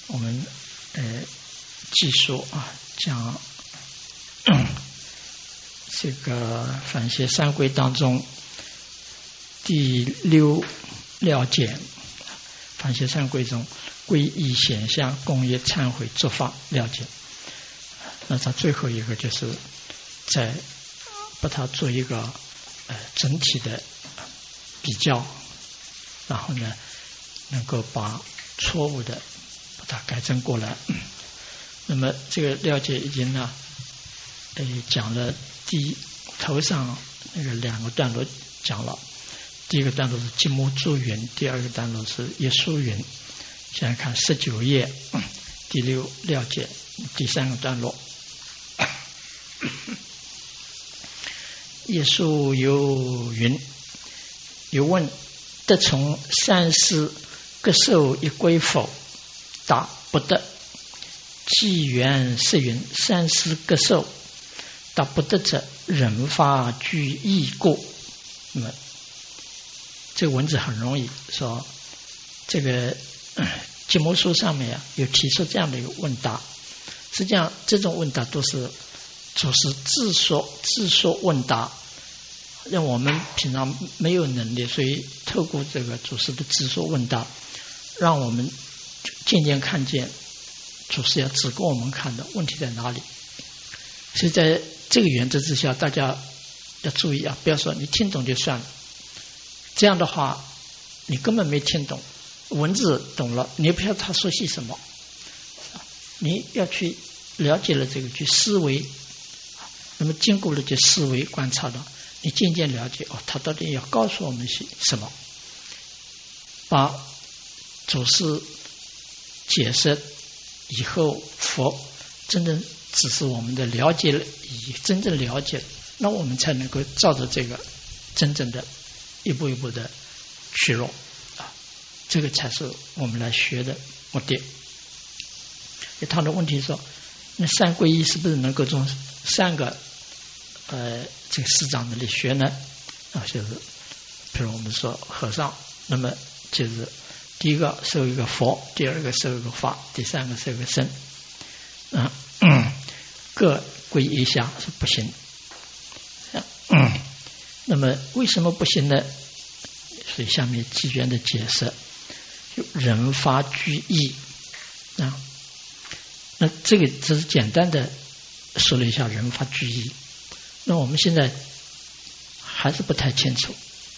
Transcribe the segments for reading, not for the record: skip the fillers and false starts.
我们继续讲这个反邪三归当中第6了解，反邪三归中归依显相共业忏悔做法了解。那它最后一个就是再把它做一个整体的比较，然后呢能够把错误的把它改正过来。那么这个了解已经呢讲了头上那个2个段落讲了，第一个段落是寂寞住云，第二个段落是耶稣云。现在看19页第6了解第3个段落。耶稣有云，有问得从善事各受一归否？答不得。纪元是云，善事各受，答不得者，人法具异故。那么这个文字很容易说，这个节目书上面有提出这样的一个问答。实际上这种问答都是主是自说问答，让我们平常没有能力，所以透过这个主师的自说问答，让我们渐渐看见主师要指给我们看的问题在哪里。所以在这个原则之下，大家要注意不要说你听懂就算了，这样的话你根本没听懂，文字懂了，你也不知道他说些什么，你要去了解了这个去思维，那么经过了这思维观察的，你渐渐了解他到底要告诉我们些什么。把主师解释以后，佛真正只是我们的了解了，以真正了解，那我们才能够照着这个真正的一步一步的去落这个才是我们来学的目的。他的问题说，那三皈依是不是能够从3个这个师长那里学呢？就是比如我们说和尚，那么就是第一个受一个佛，第二个受一个法，第3个受一个僧，各皈依一下是不行。那么为什么不行呢？所以下面纪元的解释，就人法具异那这个只是简单的说了一下人法具异，那我们现在还是不太清楚。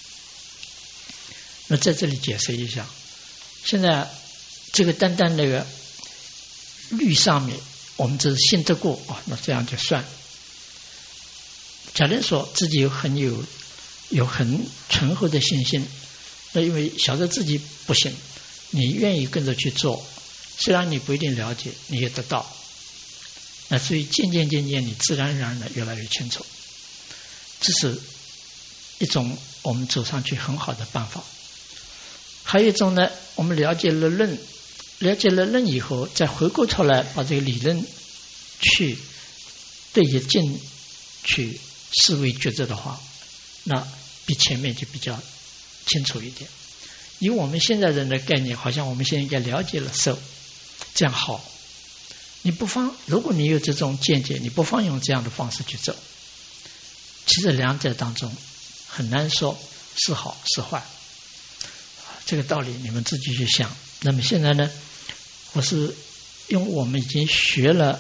那在这里解释一下，现在这个单单那个律上面我们只是信得过那这样就算。假如说自己有很醇厚的信心，那因为晓得自己不行，你愿意跟着去做，虽然你不一定了解，你也得到，那所以渐渐你自然而然的越来越清楚。这是一种我们走上去很好的办法。还有一种呢，我们了解了论以后，再回过头来把这个理论去对一境去思维抉择的话，那比前面就比较清楚一点。以我们现在人的概念，好像我们现在应该了解了受，这样好。如果你有这种见解，你不妨用这样的方式去走。其实两者当中很难说是好是坏，这个道理你们自己去想。那么现在呢，我是用我们已经学了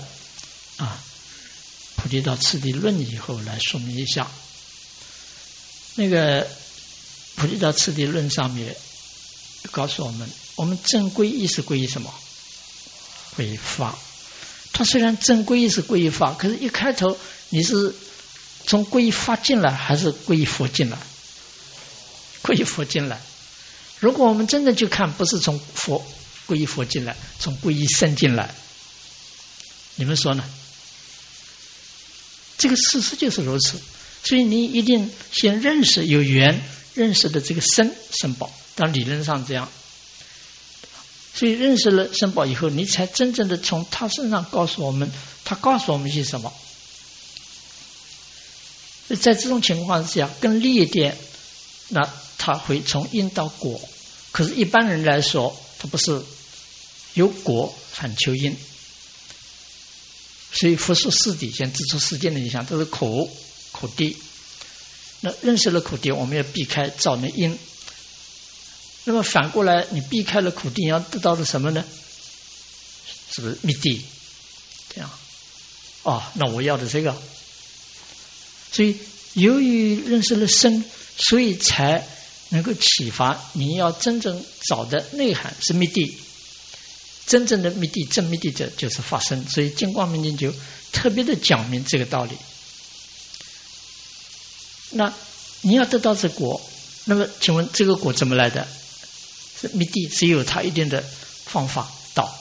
菩提道次第论以后来说明一下。那个菩提道次第论上面告诉我们正皈依是皈依什么？皈依法。它虽然正皈依是皈依法，可是一开头你是从皈依法进来还是皈依佛进来？皈依佛进来。如果我们真的去看，不是从皈依佛进来，从皈依僧进来，你们说呢？这个事实就是如此。所以你一定先认识有缘认识的这个僧宝，当理论上这样。所以认识了僧宝以后，你才真正的从他身上告诉我们些什么。在这种情况之下更利一点，那他会从因到果。可是一般人来说，他不是有果反求因，所以佛说四谛先指出世间的影响都是苦谛。那认识了苦谛，我们要避开造那因。那么反过来，你避开了苦谛，要得到的什么呢？是不是密谛？这样那我要的这个。所以由于认识了身，所以才能够启发你要真正找的内涵是密谛。真正的密谛正密谛者就是法身，所以净光明经就特别的讲明这个道理。那你要得到这果，那么请问这个果怎么来的？是密谛，只有它一定的方法道。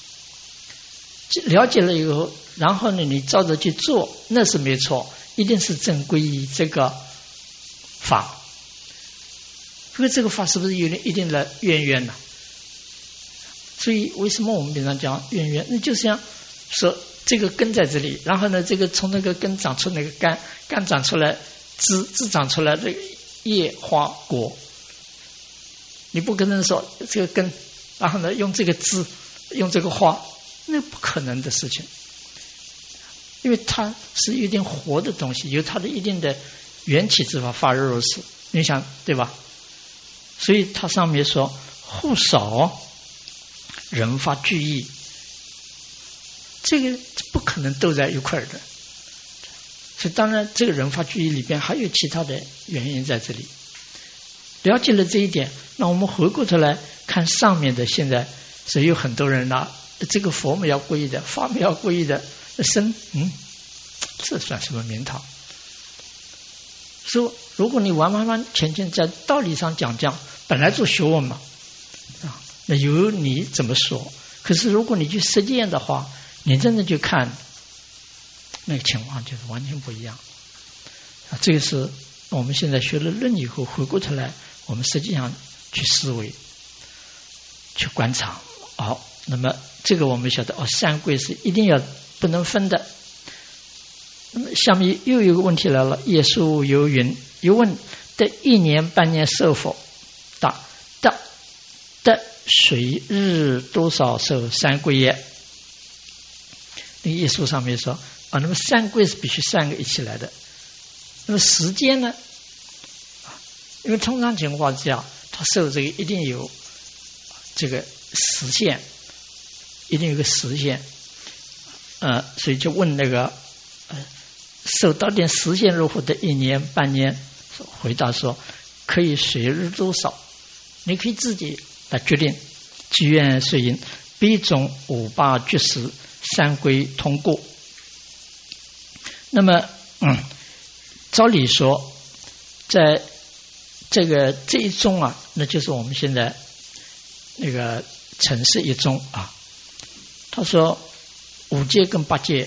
了解了以后，然后呢，你照着去做，那是没错，一定是正归于这个法。因为这个法是不是有一定的渊呢？所以为什么我们平常讲渊？那就是像说这个根在这里，然后呢，这个从那个根长出那个干长出来枝长出来这个叶花果。你不可能说这个根，然后呢用这个枝，用这个花，那不可能的事情。因为它是一定活的东西，有它的一定的缘起之法，法如是，你想对吧？所以它上面说互少人法俱异，这个不可能都在一块的。所以当然这个人法俱异里边还有其他的原因在这里。了解了这一点，那我们回过头来看上面的，现在是有很多人拿这个佛门要皈依的，法门要皈依的身，这算什么名堂？说如果你完完全全在道理上讲，本来做学问嘛，那由你怎么说？可是如果你去实践的话，你真的去看，那个情况就是完全不一样。这个是我们现在学了论以后，回过头来，我们实际上去思维、去观察。好，那么这个我们晓得三归是一定要不能分的。那么下面又有一个问题来了，耶稣有云，又问得1年半年受否？答得随日多少受三归也？那个耶稣上面说那么三归是必须3个一起来的。那么时间呢？因为通常情况下，他受这个一定有这个时限，一定有个时限，所以就问那个受到点时限如何的1年半年？回答说可以随日多少，你可以自己来决定，机缘随因，彼种58具时三归通过。那么照理说，在这一宗那就是我们现在那个城市一宗他说5戒跟8戒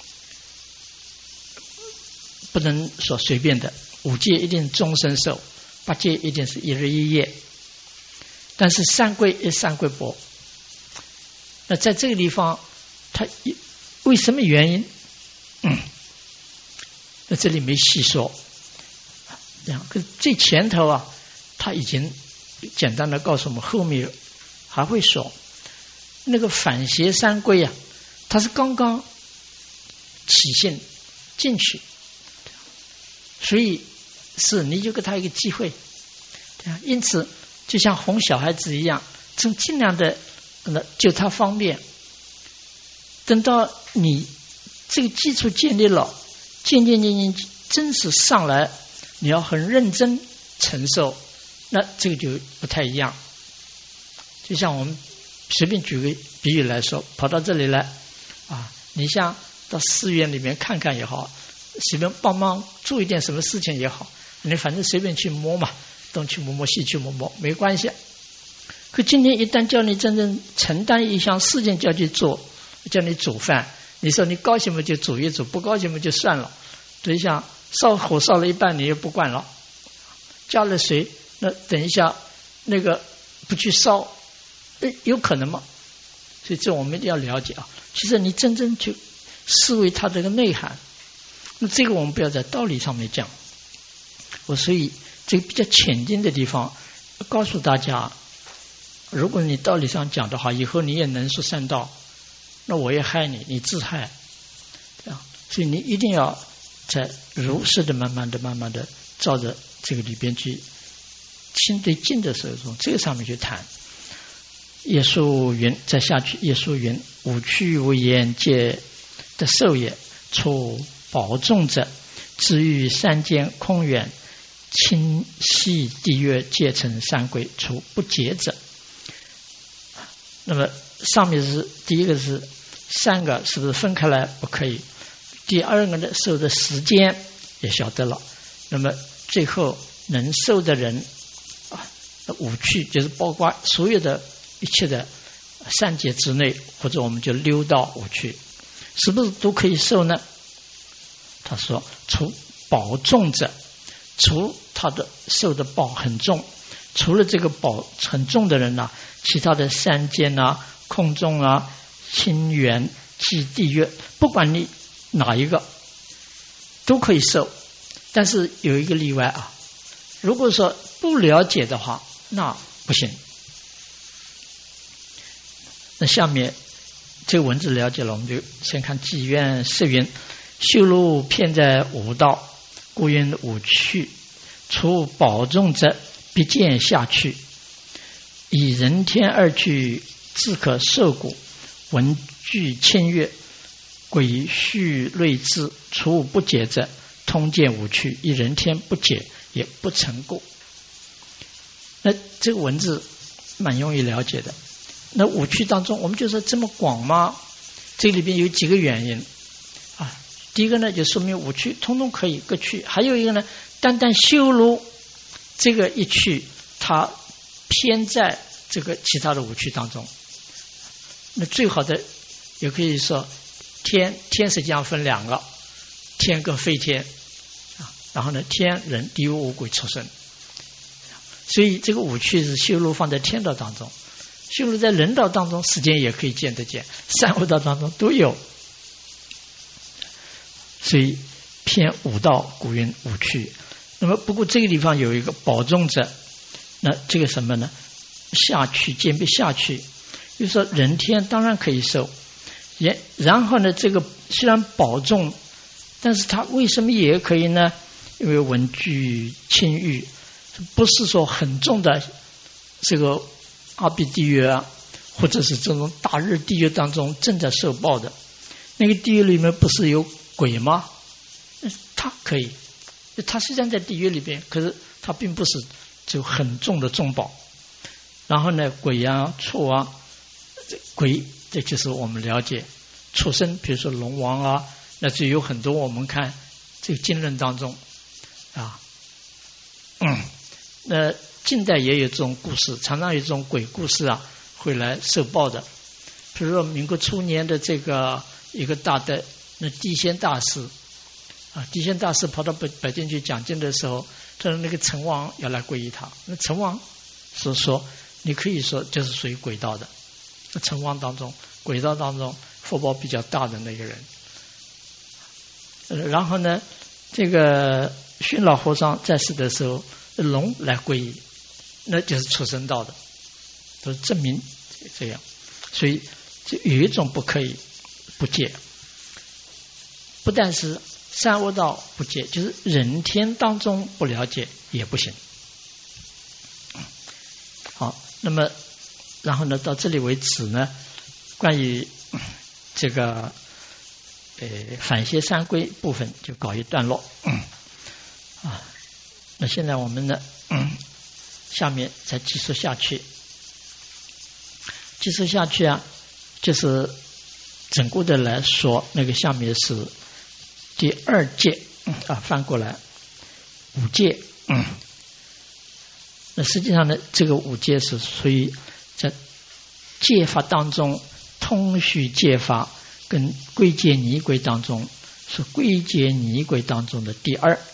不能说随便的，5戒一定终身受，8戒一定是1日1夜，但是三归不。那在这个地方，他为什么原因？那这里没细说。可是最前头他已经简单的告诉我们，后面还会说那个反邪三归他是刚刚起性进去，所以你就给他一个机会，因此就像哄小孩子一样，尽量的就他方便，等到你这个基础建立了，渐真是上来，你要很认真承受，那这个就不太一样。就像我们随便举个比喻来说，跑到这里来你像到寺院里面看看也好，随便帮忙做一点什么事情也好，你反正随便去摸嘛，东去摸摸西去摸摸没关系。可今天一旦叫你真正承担一项事情，叫去做，叫你煮饭，你说你高兴嘛就煮一煮，不高兴嘛就算了。等一下烧火烧了一半你也不管了，加了水，那等一下那个不去烧，有可能吗？所以这我们一定要了解其实你真正去思维它这个内涵，那这个我们不要在道理上面讲。所以这个比较浅近的地方告诉大家如果你道理上讲的话，以后你也能说善道，那我也害你，你自害。这样，所以你一定要在如实的、慢慢的照着这个里边去亲对境的时候，从这个上面去谈。耶稣云，再下去，耶稣云：五趣无言界的受也，处保重者，至于三间空远，清细地狱，皆成三归，除不解者。那么上面是第一个是三个是不是分开来不可以？第二个呢，受的时间也晓得了。那么最后能受的人啊，五趣就是包括所有的一切的三界之内，或者我们就六道五趣，是不是都可以受呢？他说：除保重者，除他的受的报很重，除了这个报很重的人其他的三间空中清远及地狱，不管你哪一个都可以受，但是有一个例外如果说不了解的话，那不行。那下面这个文字了解了，我们就先看偈愿是云：修路遍在五道，故云五趣，除保重者，必见下去。以人天二趣，自可受苦，文具千阅，鬼虚类智，除不解者，通见五趣，以人天不解，也不成故。那这个文字蛮容易了解的。那五趣当中，我们就说这么广吗？这里边有几个原因第一个呢，就说明五趣通通可以各趣；还有一个呢，单单修如这个一趣，它偏在这个其他的五趣当中。那最好的也可以说，天实际上分两个，天跟非天然后呢，天人地狱五鬼畜生。所以这个五趣是修如放在天道当中，修如在人道当中，时间也可以见得见，三恶道当中都有。所以偏五道，古云五趣。那么不过这个地方有一个保重者，那这个什么呢？下去渐被下去，就是说人天当然可以受，然后呢，这个虽然保重，但是它为什么也可以呢？因为文具轻欲，不是说很重的这个阿鼻地狱或者是这种大热地狱当中正在受报的那个地狱里面不是有鬼吗？他可以，他虽然在地狱里边，可是他并不是就很重的重报。然后呢，鬼畜鬼这就是我们了解畜生，比如说龙王那就有很多我们看这个经论当中那近代也有这种故事，常常有这种鬼故事会来受报的。比如说民国初年的这个一个大的那地仙大师地仙大师跑到北京去讲经的时候，他说那个城隍要来皈依他。那城隍是说，你可以说就是属于鬼道的。那城隍当中，鬼道当中福报比较大的那个人。然后呢，这个熏老和尚在世的时候，龙来皈依，那就是畜生道的，都是证明这样。所以就有一种不可以不戒，不但是三恶道不戒，就是人天当中不了解也不行。好，那么然后呢，到这里为止呢，关于这个反邪三归部分就告一段落。那现在我们呢，下面再继续下去。继续下去就是整个的来说，那个下面是第二戒翻过来五戒。那实际上呢，这个五戒是属于在戒法当中，通序戒法跟归戒拟轨当中，是归戒拟轨当中的第二。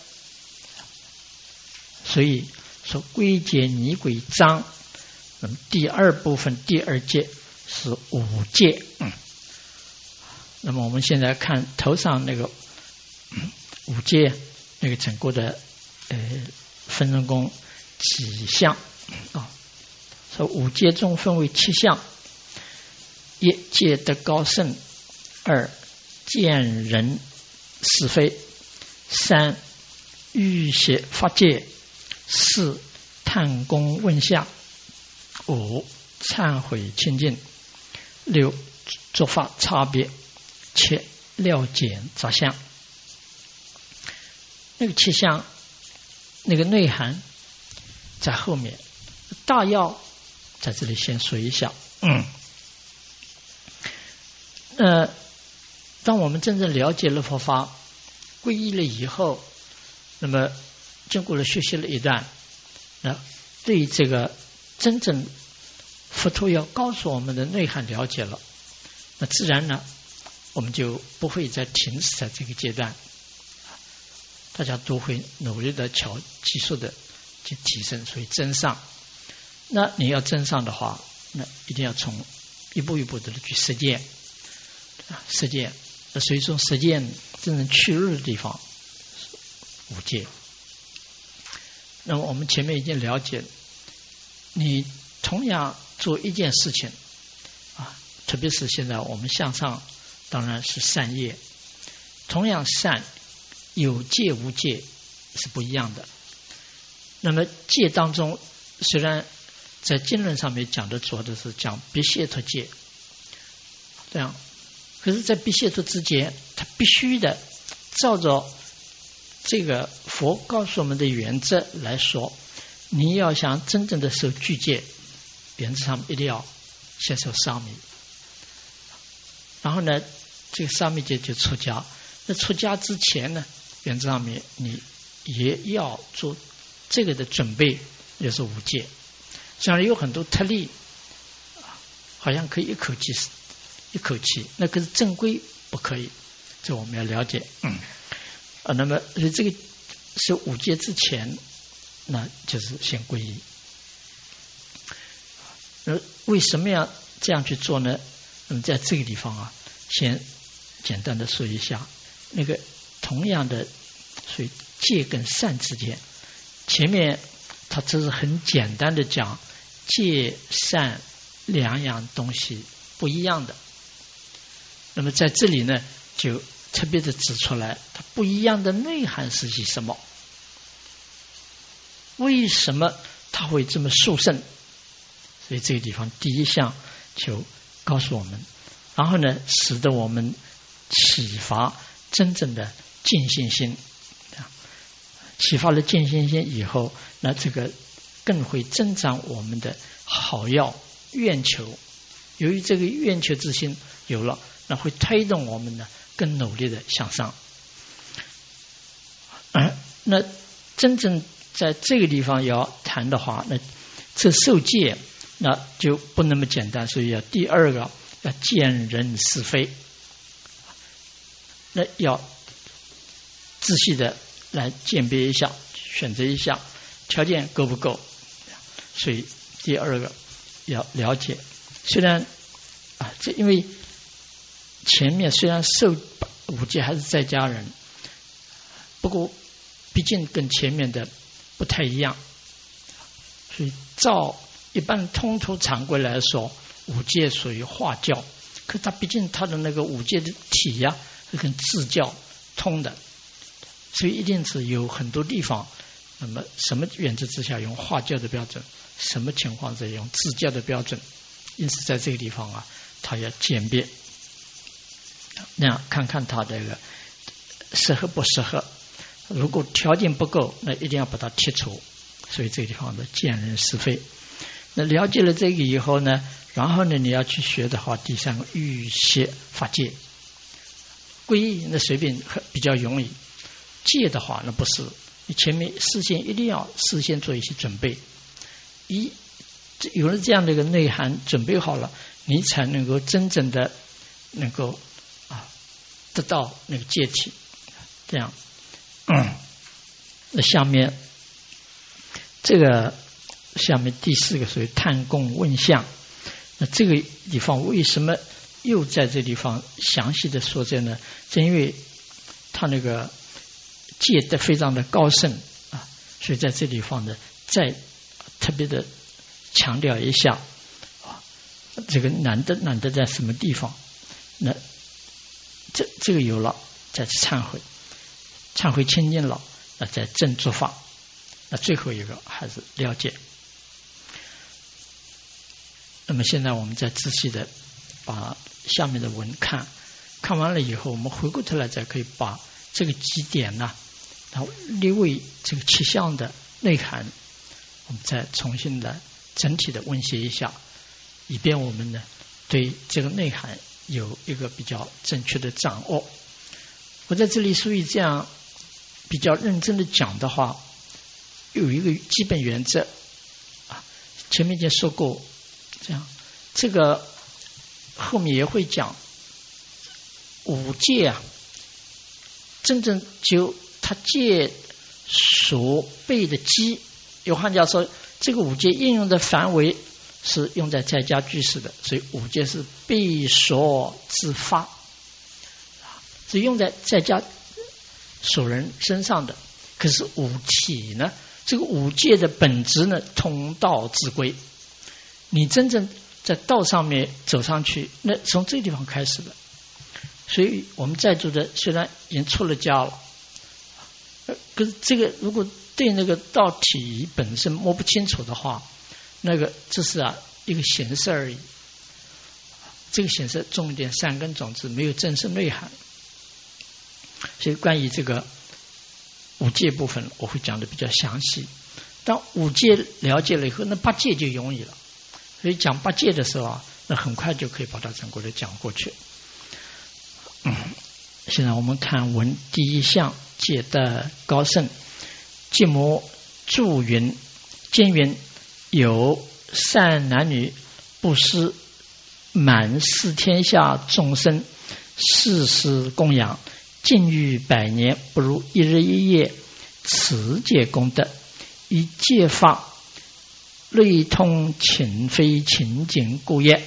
所以说归戒拟轨章，那么第二部分第二戒是五戒。那么我们现在看头上那个五戒那个整个的分人宫几项说五戒中分为7项：一、戒得高胜；二、见人是非；三、欲邪法界；四、探功问相；五、忏悔清净；六、诸法差别；七、了解杂相。那个7项那个内涵在后面，大要在这里先说一下。当我们真正了解了佛法，皈依了以后，那么经过了学习了一段，那对这个真正佛陀要告诉我们的内涵了解了，那自然呢，我们就不会再停止在这个阶段，大家都会努力的技术的去提升，所以增上。那你要增上的话，那一定要从一步一步的去实践，实践。那所以说实践真正去入的地方，五戒。那么我们前面已经了解，你同样做一件事情啊，特别是现在我们向上，当然是善业，同样善，有戒无戒是不一样的。那么戒当中，虽然在经论上面讲的主要的是讲别解脱戒，这样，可是在别解脱之前，他必须的照着这个佛告诉我们的原则来说，你要想真正的受具戒，原则上一定要先受沙弥，然后呢，这个沙弥戒就出家。那出家之前呢，原则上面你也要做这个的准备，也是五戒。虽然有很多特例，好像可以一口气，那可是正规不可以，这我们要了解。那么这个是五戒之前，那就是先皈依。为什么要这样去做呢？那么在这个地方啊，先简单的说一下，那个同样的，所以戒跟善之间，前面它只是很简单的讲戒善两样东西不一样的。那么在这里呢，就特别的指出来，它不一样的内涵是什么？为什么它会这么殊胜？所以这个地方第一项就告诉我们，然后呢，使得我们启发真正的尽信心。启发了尽信心以后，那这个更会增长我们的好要愿求。由于这个愿求之心有了，那会推动我们呢更努力的向上。那真正在这个地方要谈的话，那这受戒那就不那么简单，所以要第二个要见人是非，那要仔细的来鉴别一下，选择一下条件够不够。所以第二个要了解，虽然这因为前面虽然受五戒还是在家人，不过毕竟跟前面的不太一样，所以照一般通途常规来说，五戒属于化教，可它毕竟它的那个五戒的体呀，是跟自教通的，所以一定是有很多地方，那么什么原则之下用化教的标准，什么情况下用自教的标准，因此在这个地方啊，它要鉴别，那样看看它这个适合不适合。如果条件不够，那一定要把它剔除。所以这个地方的见人是非。那了解了这个以后呢，然后呢你要去学的话，第三个欲邪法界。皈依那随便比较容易，戒的话那不是，你前面事先一定要事先做一些准备。有了这样的一个内涵，准备好了，你才能够真正的能够得到那个戒体。这样，那下面第四个属于探功问相。那这个地方为什么又在这地方详细的说这呢？正因为他那个戒得非常的高深所以在这地方呢，再特别的强调一下这个难得在什么地方。那这个有了，再去忏悔清净了，那再正做法。那最后一个还是了解。那么现在我们再仔细的把下面的文看完了以后，我们回过头来再可以把这个几点呢，然后列为这个七项的内涵，我们再重新的整体的温习一下，以便我们呢对这个内涵有一个比较正确的掌握。我在这里所以这样比较认真的讲的话，有一个基本原则啊，前面已经说过，这样这个后面也会讲五戒啊，真正就他戒所备的基，有汉家说这个五戒应用的范围是用在在家居士的，所以五戒是备所自发，是用在在家所人身上的。可是五体呢，这个五戒的本质呢，通道之归。你真正在道上面走上去，那从这个地方开始的。所以我们在座的虽然已经出了家了，可是这个如果对那个道体本身摸不清楚的话，那个这是一个形式而已。这个形式种一点善根种子，没有真正内涵。所以关于这个五戒部分，我会讲的比较详细。当五戒了解了以后，那八戒就容易了。所以讲八戒的时候那很快就可以把它整个的讲过去。现在我们看文第一项，戒的高胜。戒摩注云：经云，有善男女布施满世天下众生，世世供养，禁欲百年，不如一日一夜持戒功德。以戒法类通情非情景故也。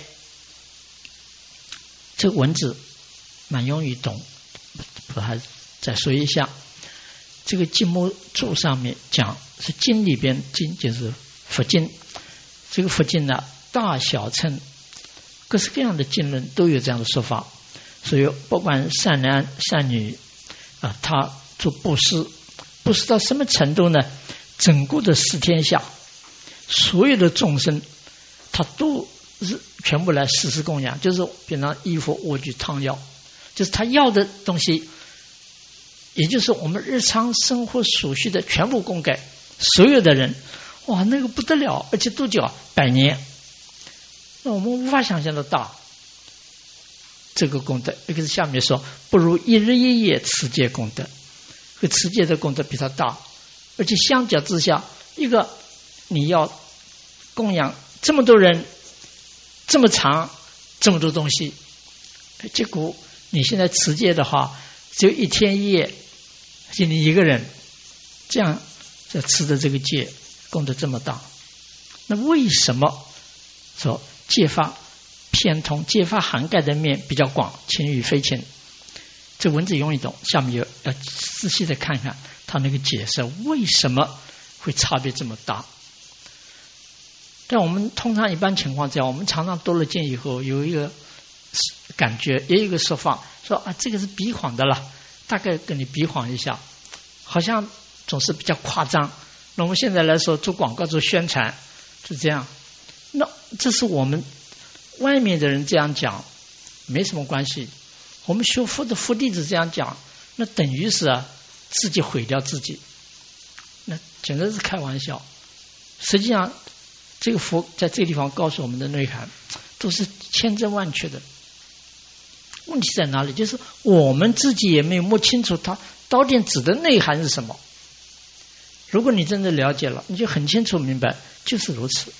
这个文字蛮容易懂，我还再说一下。这个经目注上面讲是经里边，经就是佛经，这个佛经呢大小乘各式各样的经论都有这样的说法。所以不管善男善女他做布施到什么程度呢？整个的四天下所有的众生他都是全部来实施供养，就是平常衣服卧具汤药，就是他要的东西，也就是我们日常生活所需的全部供给所有的人。哇，那个不得了，而且多久100年，那我们无法想象的大这个功德。这个是下面说不如一日一夜持戒功德，和持戒的功德比它大。而且相较之下，一个你要供养这么多人，这么长，这么多东西，结果你现在持戒的话，只有1天1夜，就你一个人，这样在持的这个戒功德这么大。那为什么说戒法偏通？戒法涵盖的面比较广，情与非情，这文字容易懂。下面要仔细的看看他那个解释，为什么会差别这么大。但我们通常一般情况下，我们常常读了经以后，有一个感觉，也有一个说法，说这个是比谎的了，大概跟你比谎一下，好像总是比较夸张。那我们现在来说，做广告做宣传是这样，那这是我们外面的人这样讲没什么关系，我们学佛的佛弟子这样讲，那等于是自己毁掉自己，那简直是开玩笑。实际上这个佛在这个地方告诉我们的内涵都是千真万确的。问题在哪里？就是我们自己也没有摸清楚它到底指的内涵是什么。如果你真的了解了，你就很清楚明白，就是如此。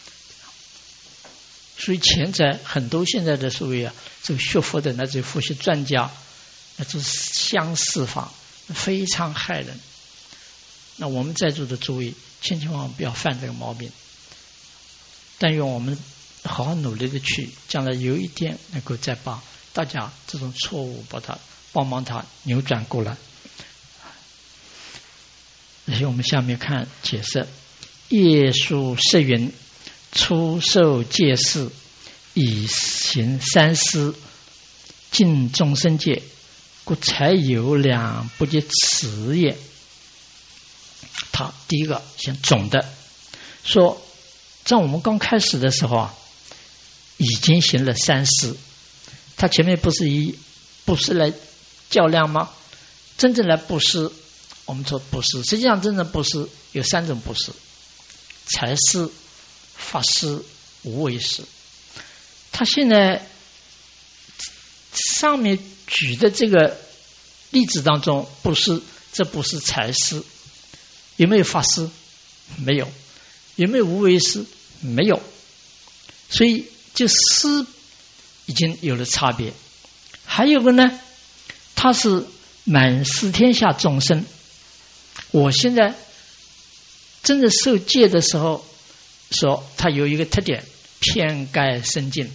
所以潜在很多现在的所谓这个学佛的那些佛学专家，那就是相似法，非常害人。那我们在座的诸位，千万不要犯这个毛病。但愿我们好好努力的去，将来有一天能够再把大家这种错误帮忙它扭转过来。所以我们下面看解释。业书释云： 出受戒事，以行三施，尽众生戒，故才有两不及此也。他第一个先总的说，在我们刚开始的时候啊，已经行了三施。他前面不是以布施来较量吗？真正来布施，我们说布施，实际上真正布施有三种布施：财施、法施、无为施。他现在上面举的这个例子当中，布施，这不是财施。有没有法施？没有。有没有无为施？没有。所以就施已经有了差别。还有个呢，他是满十天下众生。我现在真的受戒的时候，说他有一个特点，遍盖深尽。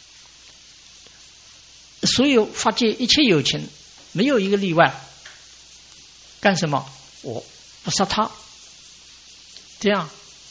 所有发戒一切有情，没有一个例外。干什么？我不杀他，这样。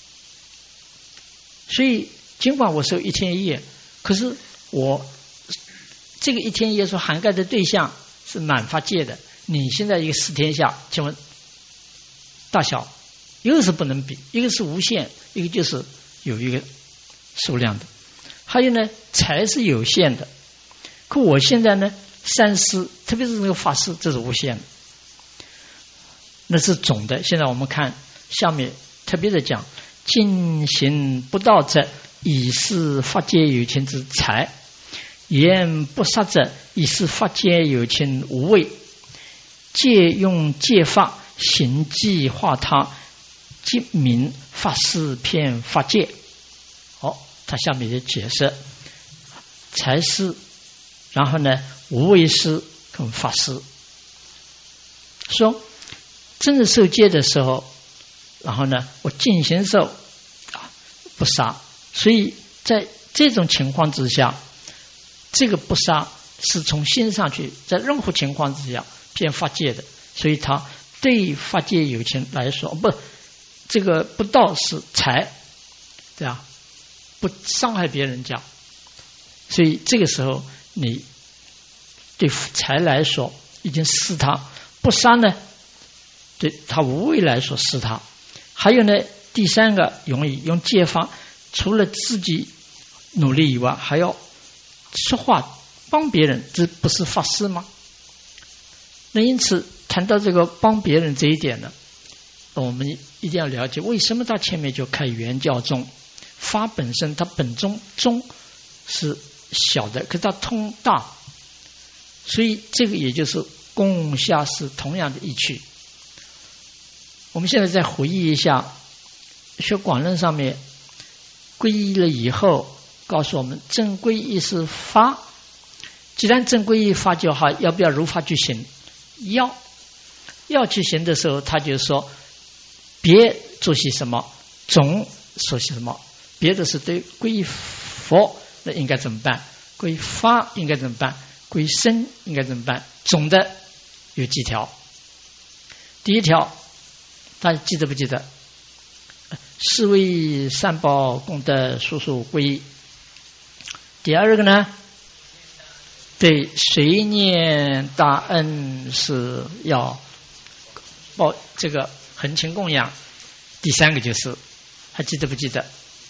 所以尽管我受一天一夜，可是我这个一天一夜所涵盖的对象是满发戒的。你现在一个十天下，请问大小，一个是不能比，一个是无限，一个就是有一个数量的。还有呢，财是有限的，可我现在呢，三施，特别是这个法施，这是无限的。那是总的。现在我们看下面特别的讲，尽行不道者，以是发戒有情之财；言不杀者，以是发戒有情无畏。戒用戒法，行迹化他，即名法施遍法界。他下面也解释财施，然后呢无为施跟法施。说真正受戒的时候，然后呢我尽行受不杀，所以在这种情况之下，这个不杀是从心上去，在任何情况之下偏发戒的，所以他对发戒有情来说，这个不道是财，对吧？不伤害别人家，所以这个时候你对财来说已经施他，不杀呢对他无为来说施他。还有呢，第三个容易用戒法，除了自己努力以外，还要说话帮别人，这不是法施吗？那因此谈到这个帮别人这一点呢，我们一定要了解为什么他前面就开圆教宗。法本身它本宗是小的，可是它通大，所以这个也就是共下是同样的意趣。我们现在再回忆一下学广论上面皈依了以后告诉我们，正皈依是法，既然正皈依法就好，要不要如法去行？要去行的时候，他就说别做些什么，总说些什么。别的是对皈依佛，那应该怎么办？皈依法应该怎么办？皈依僧应该怎么办？总的有几条。第一条大家记得不记得？是为三宝功德速速皈依。第二个呢，对随念大恩是要报这个恒勤供养。第三个就是还记得不记得？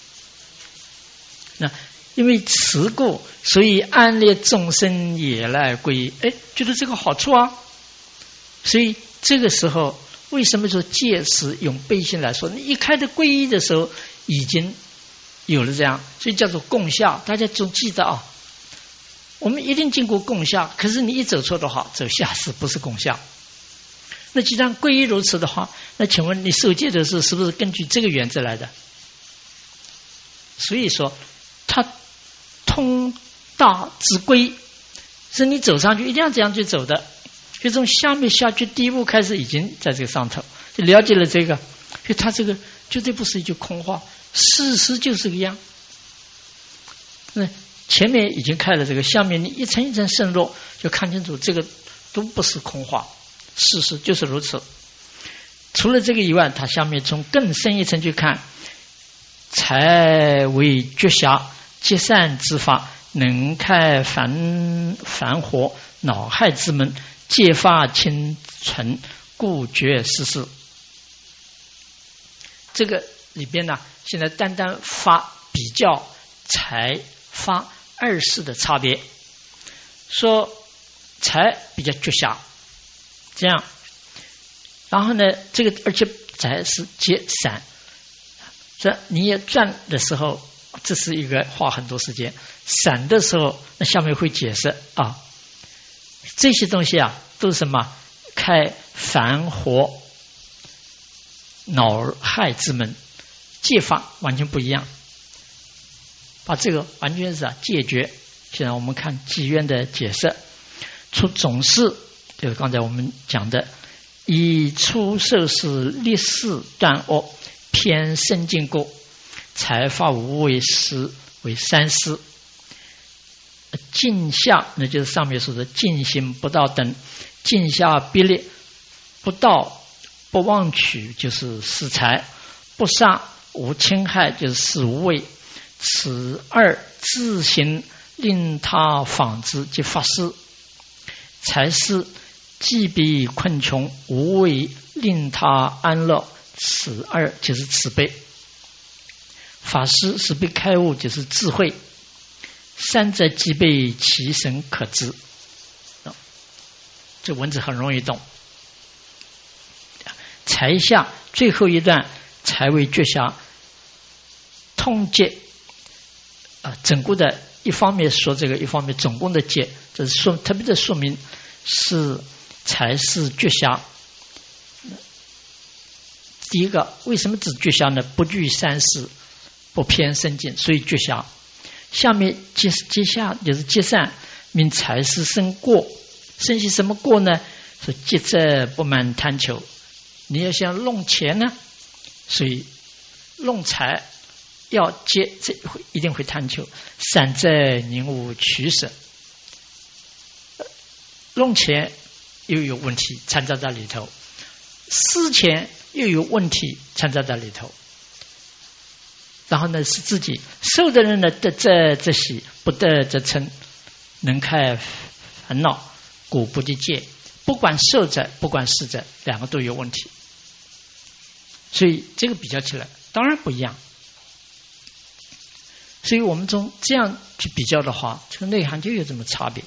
那因为此故，所以安列众生也来皈依。觉得这个好处啊，所以这个时候为什么说戒时用悲心来说？你一开始皈依的时候已经有了这样，所以叫做共下。大家总记得啊，我们一定经过共下，可是你一走错的话，走下士不是共下。那既然皈依如此的话，那请问你受戒的时候是不是根据这个原则来的？所以说它通大之规，是你走上去一定要这样去走的，就从下面下去第一步开始已经在这个上头，就了解了这个，就它这个绝对不是一句空话，事实就是个样。那前面已经开了这个，下面你一层一层渗入，就看清楚这个都不是空话，事实就是如此。除了这个以外，它下面从更深一层去看， 财为觉暇，结善之法，能开凡惑恼害之门，戒发清纯，故觉世事。这个里边呢，现在单单比较财发二世的差别，说财比较觉暇，这样，然后呢，这个而且财是结散，这你也赚的时候，这是一个花很多时间；散的时候，那下面会解释啊，这些东西啊，都是什么？开凡惑恼害之门，戒法完全不一样。把这个完全是戒绝。现在我们看纪元的解释，出总是就是刚才我们讲的，以出受是立事断恶，偏生净故，财发无为师为三师。尽下那就是上面说的尽行不道等，尽下必立，不道不妄取就是四财，不杀无侵害就是四无畏。此二自行令他仿之即法师，财师既必困穷，无为令他安乐，此二就是慈悲。法师是被开悟就是智慧，三者即被其神可知。这文字很容易懂。财下最后一段，财为觉暇，通戒整个的一方面说这个，一方面总共的戒，这是特别的说明是财是觉暇。第一个，为什么指觉暇呢？不惧三世，不偏生净，所以觉暇。下面接下就是结善，命财是生过，生起什么过呢？说积者不满贪求，你要想弄钱呢，所以弄财要接，这一定会贪求。散者宁无取舍，弄钱又有问题掺杂在里头，私钱又有问题掺杂在里头。然后呢，是自己受的人呢得则喜，不得则嗔，能开烦恼，故不得戒。不管受者，不管施者，两个都有问题。所以这个比较起来，当然不一样。所以我们从这样去比较的话，这个内涵就有这么差别。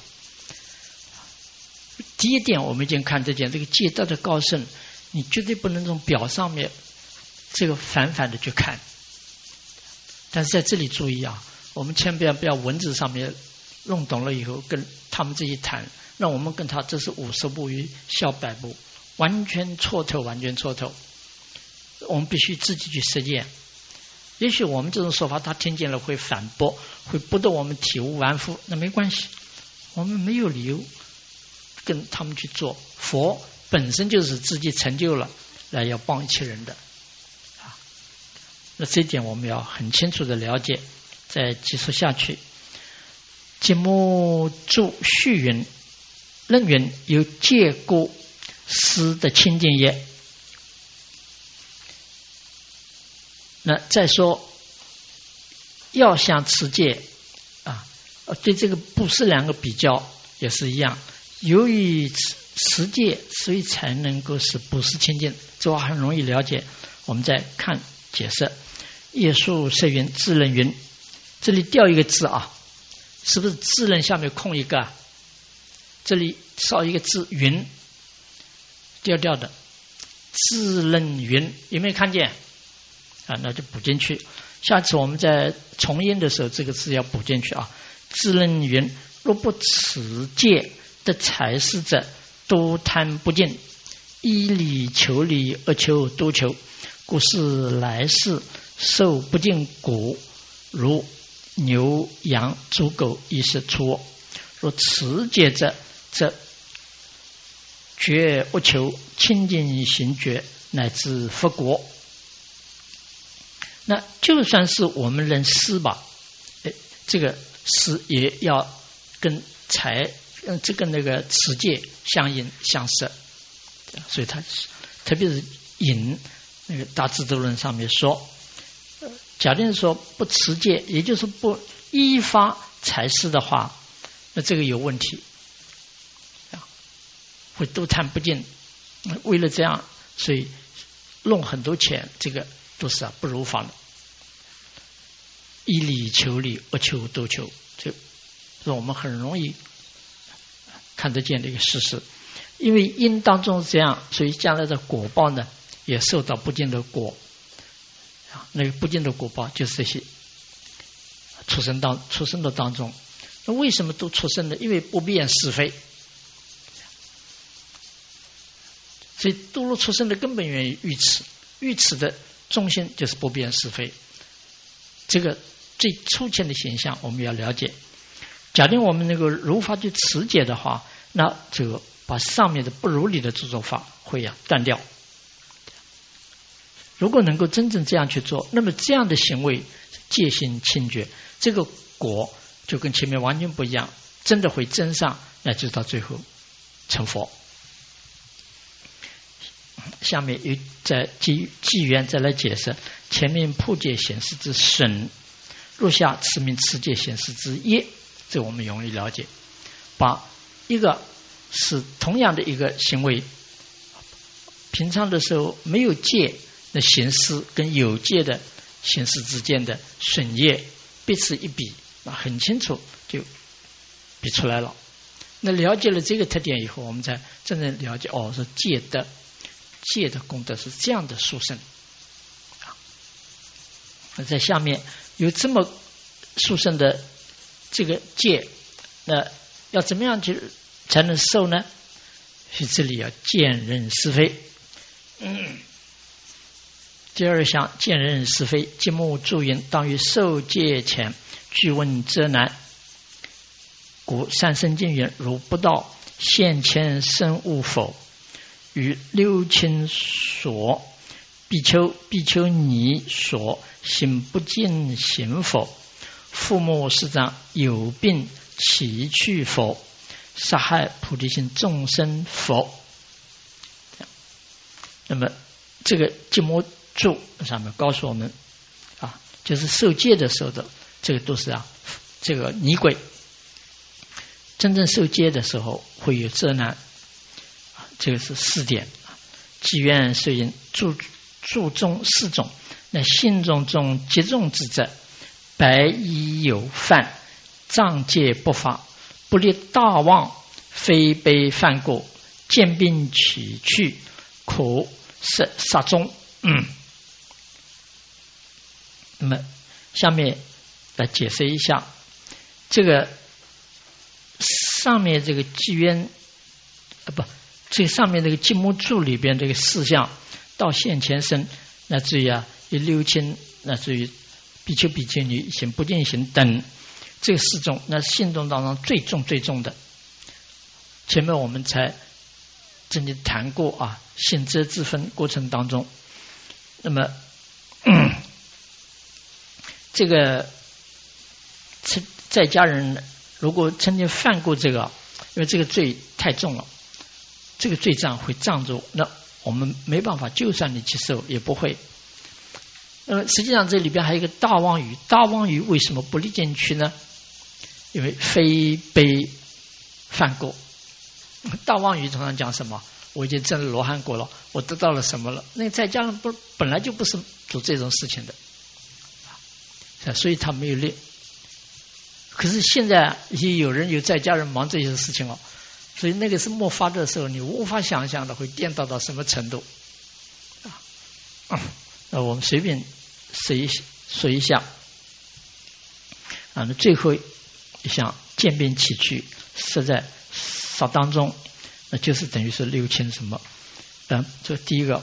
第一点，我们已经看这个戒道的高深，你绝对不能从表上面这个反的去看。但是在这里注意啊，我们千万不要文字上面弄懂了以后跟他们这一谈，那我们跟他这是50步于小100步，完全错透。我们必须自己去实践。也许我们这种说法他听见了会反驳，会不得我们体无完肤，那没关系，我们没有理由跟他们去做。佛本身就是自己成就了来要帮一切人的。那这一点我们要很清楚的了解。再继续下去，节目注序云：任云有戒过思的清净业。那再说要想持戒对这个布施两个比较也是一样。由于持戒，所以才能够使布施清净，这话很容易了解。我们再看解释。耶稣是云自任云，这里掉一个字是不是自任下面空一个这里少一个字云，掉的自任云，有没有看见那就补进去。下次我们在重音的时候，这个字要补进去自任云，若不持戒的财施者，多贪不尽，依理求理，而求多求，故是来世受不尽苦，如牛羊猪狗亦是出我。若持戒者，则绝不求，清净行觉，乃至佛国。那就算是我们人施吧，这个施也要跟财这个那个持戒相应相摄。所以它特别是引那个大智度论上面说， 假定说不持戒，也就是不依法财施的话，那这个有问题会都贪不尽。为了这样，所以弄很多钱，这个都是不如法的。以理求理，不求多求，这是我们很容易看得见的一个事实。因为因当中这样，所以将来的果报呢，也受到不尽的果。那个不尽的果报就是这些出生的当中。那为什么都出生呢？因为不辨是非。所以堕落出生的根本原因愚痴，愚痴的中心就是不辨是非。这个最粗浅的现象我们要了解。假定我们能够如法去持戒的话，那这个把上面的不如理的著作法会断掉。如果能够真正这样去做，那么这样的行为戒心清觉，这个果就跟前面完全不一样，真的会增上，乃至到最后成佛。下面又在纪元再来解释前面破戒显示之神，入下持名持戒显示之业，这我们容易了解。把一个是同样的一个行为，平常的时候没有戒的行施跟有戒的行施之间的损业彼此一比，很清楚就比出来了。那了解了这个特点以后，我们才真正了解说戒的功德是这样的殊胜。那在下面有这么殊胜的这个戒，那要怎么样去才能受呢？所以这里要见人是非。第二项见人是非，节目注云：当于受戒前具问则难。故三生经云：如不道现前生物否？与六亲所比丘尼所行不尽行否？父母师长有病起去否？杀害菩提心众生否？那么这个节目注上面告诉我们就是受戒的时候的这个都是这个泥鬼。真正受戒的时候会有遮难，这个是4点。纪元受因注中4种，那信中极重之者，白衣有犯，障戒不法，不立大妄，非悲犯过，见病起去，苦杀终。那么下面来解释一下这个上面这个纪元这上面这个节目注里边这个4项，到现前生，乃至于六亲，乃至于比丘比丘尼行不尽行等，这个4种，那信众当中最重的。前面我们才曾经谈过信遮之分过程当中。那么这个在家人如果曾经犯过这个，因为这个罪太重了，这个罪障会障住，那我们没办法，就算你去受也不会。那么实际上这里边还有一个大妄语，大妄语为什么不立进去呢？因为非悲犯过。大妄语通常讲什么？我已经证了罗汉果了，我得到了什么了？那在家人本来就不是做这种事情的，所以他没有立。可是现在也有人有在家人忙这些事情了，所以那个是末法的时候，你无法想象的会颠倒到什么程度那我们随便说一下那最后一项渐变起去设在杀当中，那就是等于是六亲什么这第一个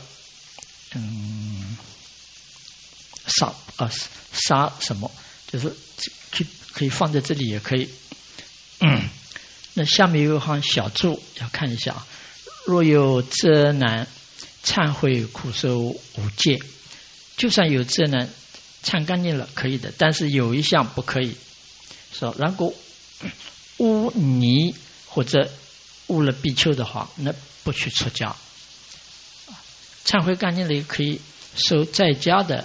杀什么，就是可以放在这里也可以那下面有一行小注要看一下，若有遮难忏悔苦受五戒，就算有遮难忏干净了可以的，但是有一项不可以，说如果污泥或者污了比丘的话，那不去出家。忏悔干净了可以受在家的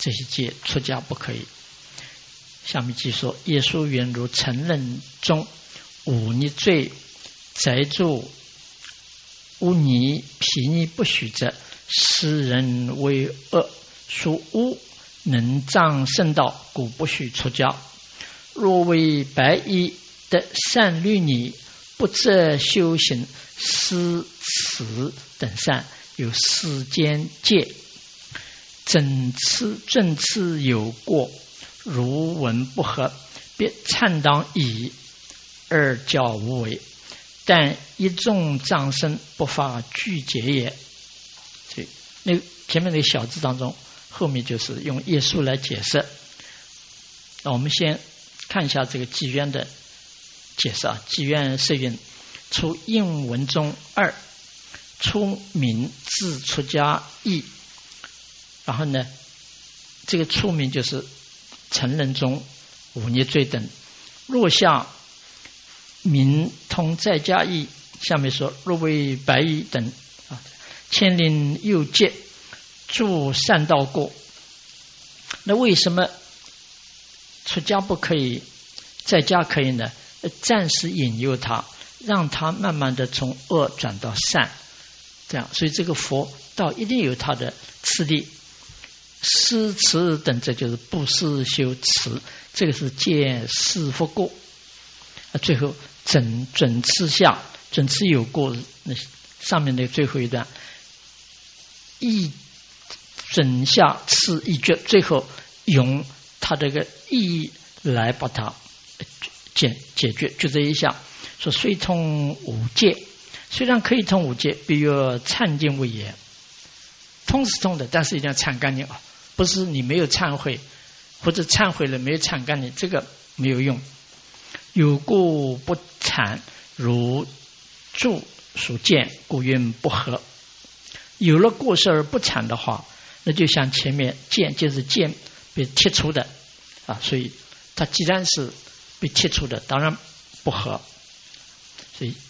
这些戒出家不可以。下面记说：耶稣云：如承认中忤逆罪、宅住、污泥、痞泥不许者，斯人为恶，属污，能障圣道，故不许出家。若为白衣的善律仪，不择修行，施持等善，有世间戒，正次有过，如闻不合，别忏当以二教无为，但一众障生，不发具结也。所以那前面那个小字当中，后面就是用耶稣来解释。那我们先看一下这个纪元的解释啊。纪元是云：出应文中二，出名自出家义。然后呢，这个出名就是承认中忤逆罪等。若下民通在家义，下面说若为白衣等啊，牵令诱戒，助善道过。那为什么出家不可以，在家可以呢？暂时引诱他，让他慢慢的从恶转到善，这样。所以这个佛道一定有他的次第。施持等，这就是布施修持，这个是见是佛过。最后准次下，准次有过，那上面的最后一段，一准下次一决，最后用他这个意义来把它解决，就这一下。说虽通五戒，虽然可以通五戒，比如忏尽为也，通是通的，但是一定要忏干净啊。不是你没有忏悔，或者忏悔了没有忏干净，这个没有用。有过不忏，如住属见，故云不合。有了过失而不忏的话，那就像前面见就是见被剔除的啊，所以它既然是被剔除的，当然不合。所以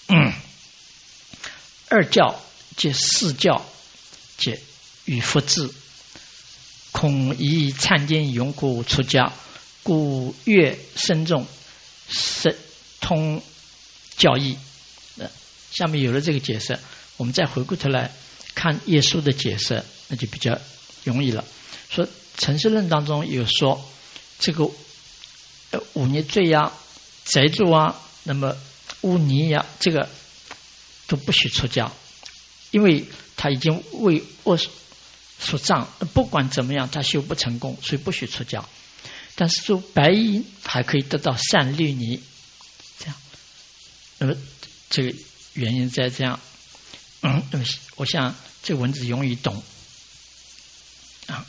二教即四教即与佛智，恐以忏尽永故出家，故越深重，深通教义。下面有了这个解释，我们再回过头来看耶稣的解释，那就比较容易了。说陈释论当中有说，这个忤逆罪呀、宅住啊，那么污泥呀，这个都不许出家，因为他已经为恶所障，不管怎么样他修不成功，所以不许出家。但是做白衣还可以得到善律仪，这样。那么这个原因在这样，那么我想这个文字容易懂啊，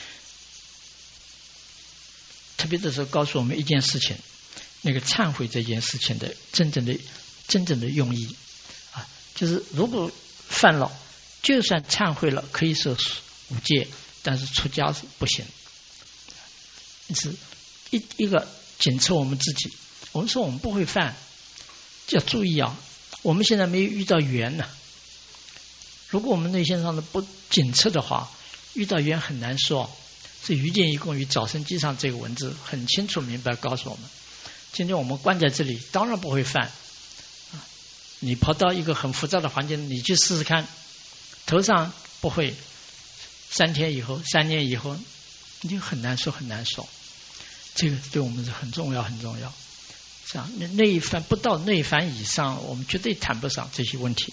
特别的是告诉我们一件事情，那个忏悔这件事情的真正的用意啊，就是如果犯了，就算忏悔了，可以受五戒，但是出家是不行。是一个检测我们自己。我们说我们不会犯，要注意啊，我们现在没有遇到缘呢。如果我们内心上的不检测的话，遇到缘很难说。是于见一共于早生记上这个文字很清楚明白告诉我们，今天我们关在这里，当然不会犯。你跑到一个很复杂的环境，你去试试看，头上不会，3天以后、3年以后，你就很难说。这个对我们是很重要。这样那一番不到那一番以上，我们绝对谈不上这些问题。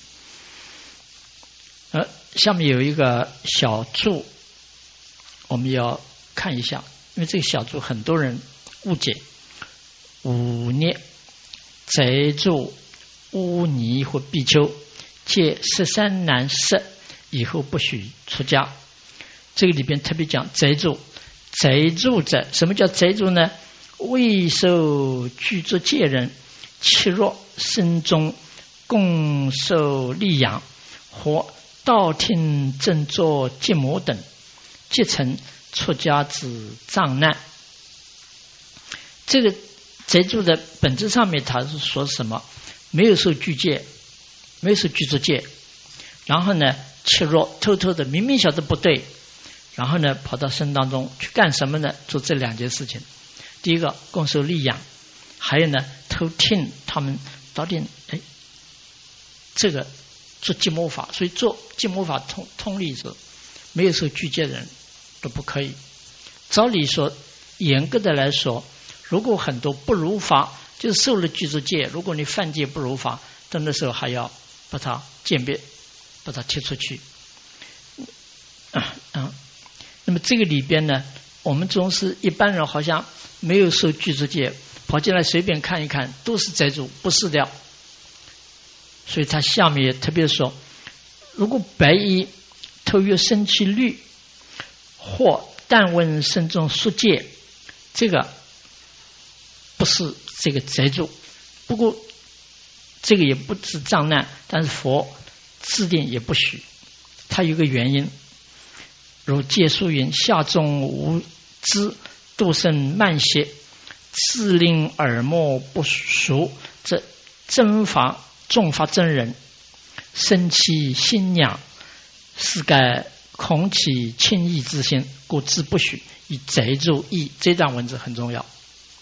下面有一个小注，我们要看一下，因为这个小注很多人误解，忤逆、宅住、污泥或比丘，戒13难摄，以后不许出家。这个里边特别讲宅住。宅住者，什么叫宅住呢？未受具足戒人，其若身中共受利养，或道听正作结魔等，皆成出家之障难。这个宅住的本质上面，他是说什么？没有受具戒，没有受具足戒，然后呢，其若偷偷的明明晓得不对， 然后呢跑到生当中去干什么呢？做这2件事情。第一个供受利养，还有呢偷听他们到底这个做寂魔法。所以做寂魔法通例子没有受具戒的人都不可以。照理说严格的来说，如果很多不如法就是受了具足戒，如果你犯戒不如法，到那时候还要把它鉴别，把它踢出去。那么这个里边呢，我们总是一般人好像没有受具足戒，跑进来随便看一看都是宅主，不是的。所以他下面也特别说，如果白衣偷阅生气律或但闻身中宿戒，这个不是这个宅主。不过这个也不是障难，但是佛制定也不许。它有个原因，如戒书云：下中无知，度生慢邪，自令耳目不熟，这真法众法真人，生其心仰，是该恐起轻易之心，故知不许。以贼住义，这段文字很重要。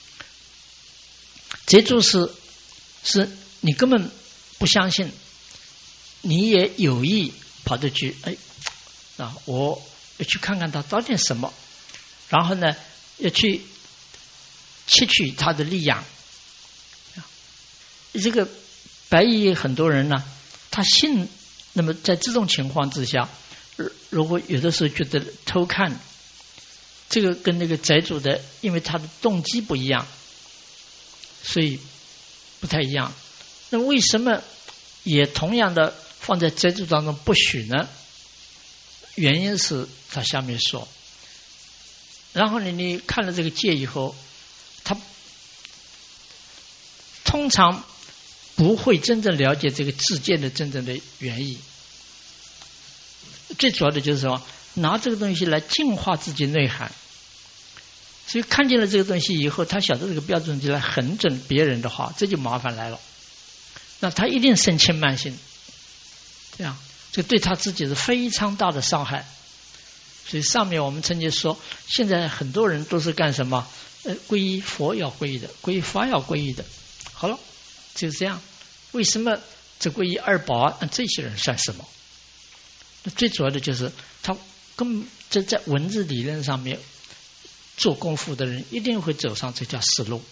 贼住是你根本不相信，你也有意跑得去，我要去看看他到底什么，然后呢要去窃取他的利养。这个白衣很多人呢，他信，那么在这种情况之下，如果有的时候觉得偷看，这个跟那个宅主的，因为他的动机不一样，所以不太一样。那为什么也同样的放在宅主当中不许呢？原因是他下面说，然后你看了这个戒以后，他通常不会真正了解这个自戒的真正的原意。最主要的就是说，拿这个东西来净化自己内涵。所以看见了这个东西以后，他晓得这个标准就来横整别人的话，这就麻烦来了。那他一定生轻慢心，这样这对他自己是非常大的伤害。所以上面我们曾经说，现在很多人都是干什么？皈依佛要皈依的，皈依法要皈依的。好了，就是这样。为什么这皈依二宝啊？这些人算什么？最主要的就是他根本在文字理论上面做功夫的人，一定会走上这条死路。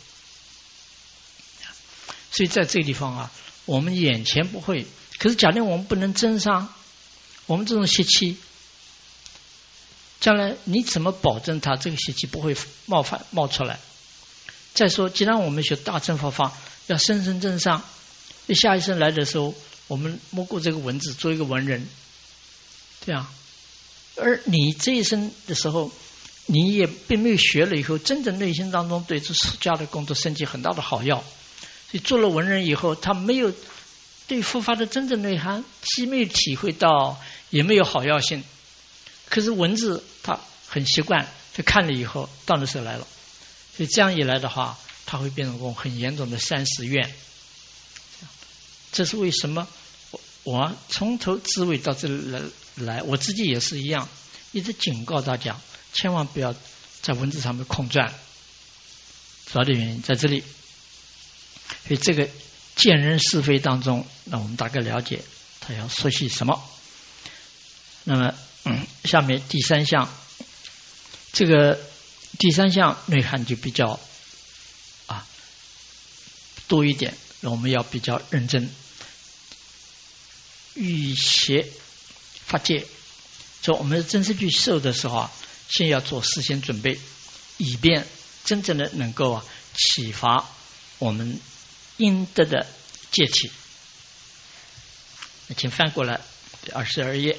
所以在这个地方啊，我们眼前不会，可是假定我们不能增上我们这种习气，将来你怎么保证它这个习气不会冒出来？再说，既然我们学大乘佛法要生生正上，下一生来的时候，我们摸过这个文字，做一个文人，对啊。而你这一生的时候，你也并没有学了以后，真正内心当中对这出家的工作升起很大的好药。所以做了文人以后，他没有对佛法的真正内涵，既没有体会到，也没有好药性。可是文字他很习惯，就看了以后，到那时候来了。所以这样一来的话，他会变成很严重的30愿。这是为什么我从头至尾到这里来，我自己也是一样，一直警告大家，千万不要在文字上面空转。主要的原因在这里。所以这个见人是非当中，那我们大概了解他要说些什么。那么下面第3项，这个第3项内涵就比较多一点，我们要比较认真。欲邪发戒，所以我们真是去受的时候先要做事先准备，以便真正的能够启发我们应得的戒体。请翻过来第22页。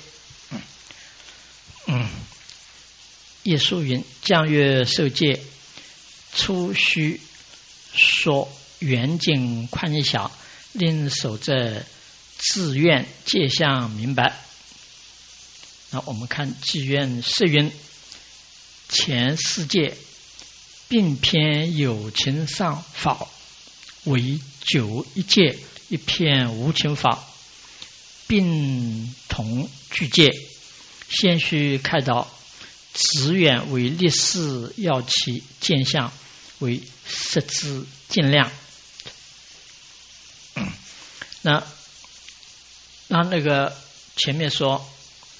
业书云：将月受戒，初须说远景宽狭，令守着自愿戒相明白。那我们看纪愿释云：前4戒并篇有情上法，为9一戒一片无情法，并同具戒。先须开导直远为立事要期，见相为实质尽量。那个前面说，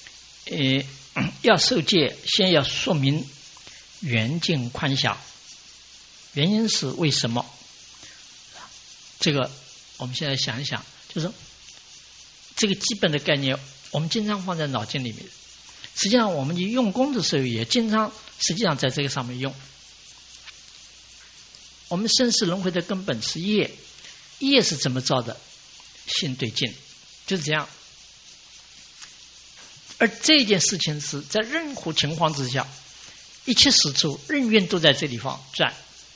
要受戒，先要说明圆净宽狭，原因是为什么？这个我们现在想一想，就是这个基本的概念，我们经常放在脑筋里面。实际上，我们用功的时候也经常，实际上在这个上面用。我们生死轮回的根本是业，业是怎么造的？心对境，就是这样。而这件事情是在任何情况之下，一切时处任运都在这地方转。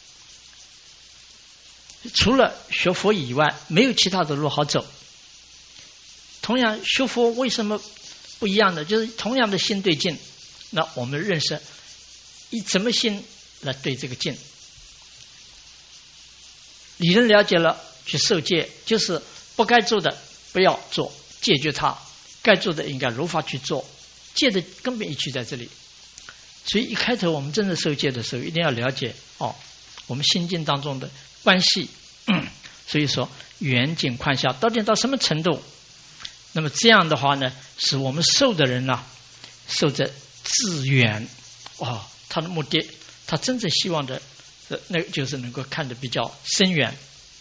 除了学佛以外，没有其他的路好走。同样，学佛为什么不一样的？就是同样的心对境，那我们认识以怎么心来对这个境。理论了解了，去受戒，就是不该做的不要做，戒绝它；该做的应该如法去做。戒的根本依据在这里。所以一开头我们真正受戒的时候，一定要了解我们心境当中的关系。所以说圆净宽狭到底到什么程度？那么这样的话呢，使我们受的人受着自圆。他的目的，他真正希望的那就是能够看得比较深远。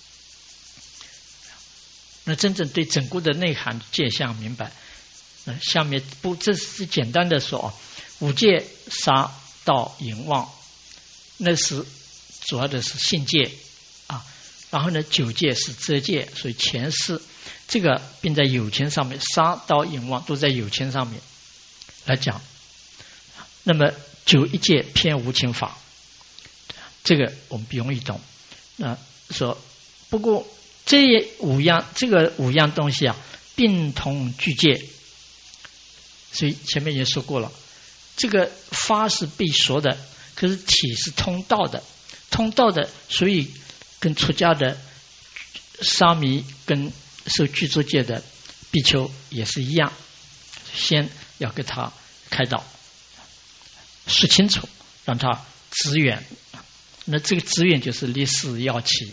那真正对整个的内涵戒相明白。下面这是简单的说五戒杀盗淫妄，那是主要的是性戒然后呢九戒是遮戒，所以前四这个并在有情上面，杀盗淫妄都在有情上面来讲。那么九一戒偏无情法，这个我们不容易懂。说不过这五样东西并同具戒。所以前面也说过了，这个法是必说的，可是体是通道的，所以跟出家的沙弥跟受具足戒的比丘也是一样，先要给他开导，说清楚，让他直远。那这个直远就是立事要期，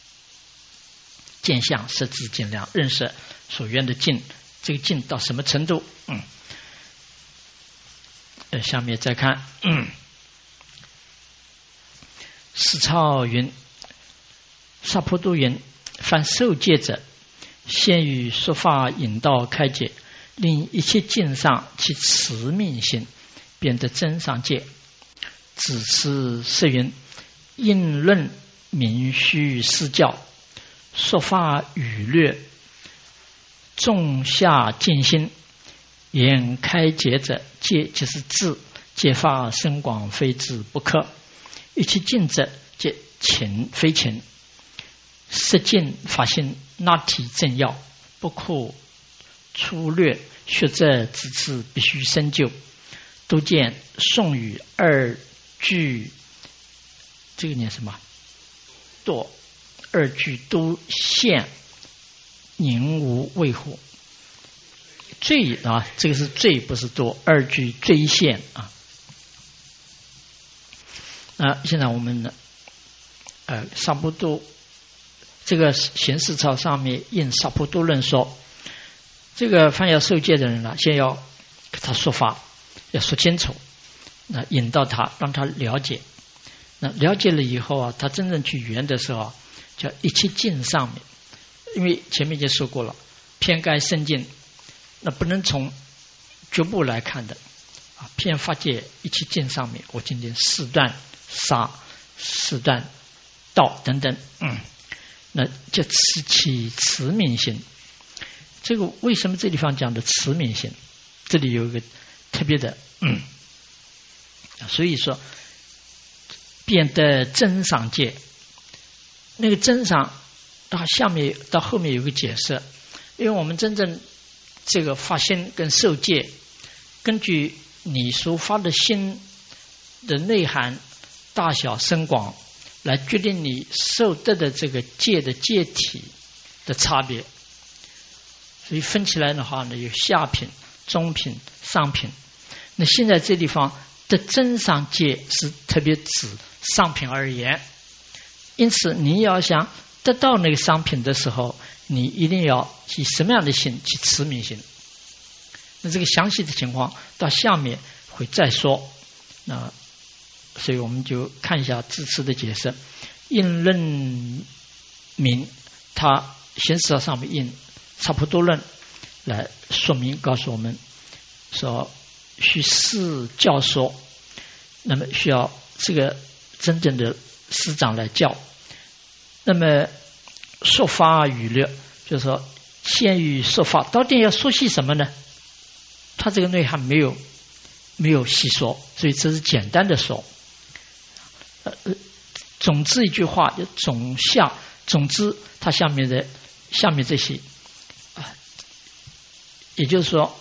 见相实质尽量，认识所愿的境，这个境到什么程度？下面再看释操云，萨婆多云，凡受戒者，先于说法引导开解，令一切境上其持命心，变得真上戒。只是是云，应论明须施教，说法语略，众下尽心。言开解者，戒就是智，戒法深广，非智不可。一切境者，戒情非情。实境法心，那体正要，不可粗略。学者之次必须深究。都见颂语二句，这个念什么？堕二句都现，宁无畏乎？罪这个是罪，不是多。二句罪现现在我们萨婆多这个贤士操上面印萨婆多论说，这个凡要受戒的人先要给他说法，要说清楚，引导他，让他了解。那了解了以后他真正去圆的时候叫一切境上面，因为前面已经说过了，偏该深境。那不能从局部来看的偏法界一切境上面，我今天四段杀、四段道等等，那叫持其持命心。这个为什么这地方讲的持命心？这里有一个特别的，所以说变得真上戒。那个真上到后面有个解释，因为我们真正这个发心跟受戒，根据你所发的心的内涵大小深广，来决定你受得的这个戒的戒体的差别。所以分起来的话呢，有下品、中品、上品。那现在这地方的真上界是特别指商品而言，因此你要想得到那个商品的时候，你一定要以什么样的心去持名心。那这个详细的情况到下面会再说。那所以我们就看一下字词的解释。印论名，它形式上面印差不多论来说明，告诉我们说需师教说，那么需要这个真正的师长来教。那么说法语略，就是说先于说法，到底要说些什么呢？他这个内涵没有细说，所以这是简单的说。总之一句话，就总之它下面这些也就是说，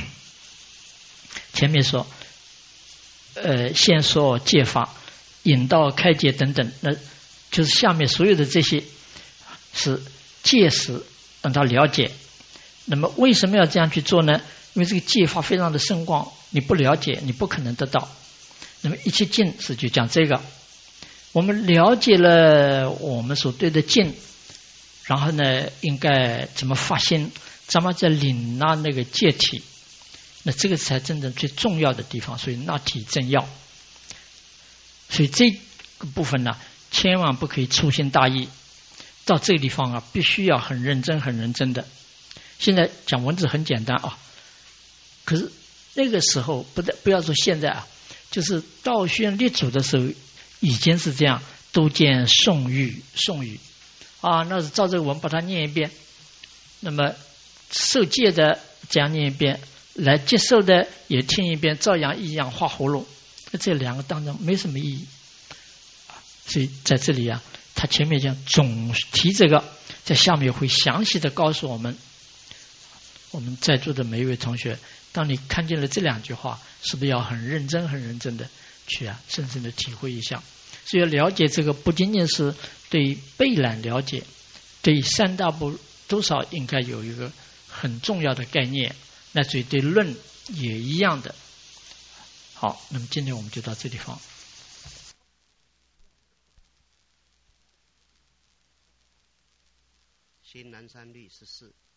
前面说先说戒法，引导开解等等，那就是下面所有的这些是戒时让他了解。那么为什么要这样去做呢？因为这个戒法非常的深广，你不了解你不可能得到。那么一切境是就讲这个，我们了解了我们所对的境，然后呢应该怎么发心，怎么在领纳那个戒体，那这个才真正最重要的地方。所以纳体正要，所以这个部分呢千万不可以粗心大意，到这个地方必须要很认真的。现在讲文字很简单可是那个时候不要说现在就是道宣立祖的时候已经是这样，都见颂语那是照这个文把它念一遍，那么受戒的这样念一遍，来接受的也听一遍，照样一样画葫芦，这两个当中没什么意义。所以在这里他前面讲总提这个，在下面会详细的告诉我们在座的每一位同学，当你看见了这两句话，是不是要很认真的去深深的体会一下。所以要了解这个，不仅仅是对备览了解，对三大部多少应该有一个很重要的概念，那所以对论也一样的。好，那么今天我们就到这地方。 新南山律14